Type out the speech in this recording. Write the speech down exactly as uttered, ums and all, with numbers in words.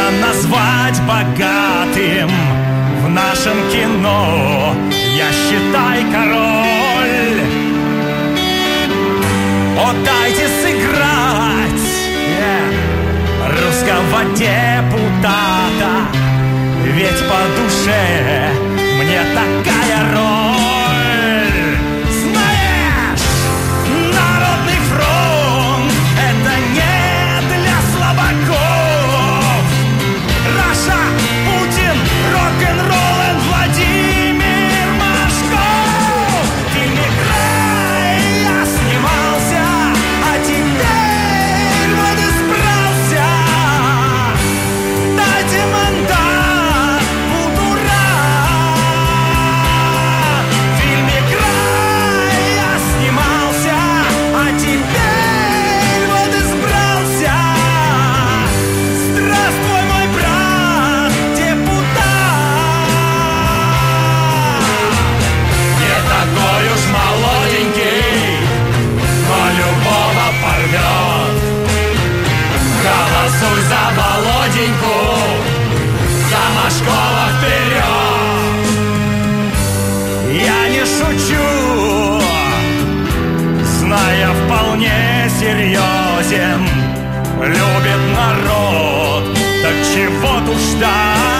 трудно назвать богатым в нашем кино. Я, считай, король. О, дайте сыграть yeah. русского депутата, ведь по душе мне такая роль. Знаешь, Народный фронт — это не для слабаков. Раша, Путин, рок-н-ролл и Владимир Машков. В фильме «Край» я снимался, а теперь вот избрался. Дайте мандат, буду рад. В фильме «Край» я снимался, а теперь вот избрался. Здравствуй, мой брат, депутат. Не такой уж молоденький, но любого порвет. Голосуй за Володеньку, за Машкова вперед. Я не шучу, зная, вполне серьезен. Любит народ, так чего тут ждать?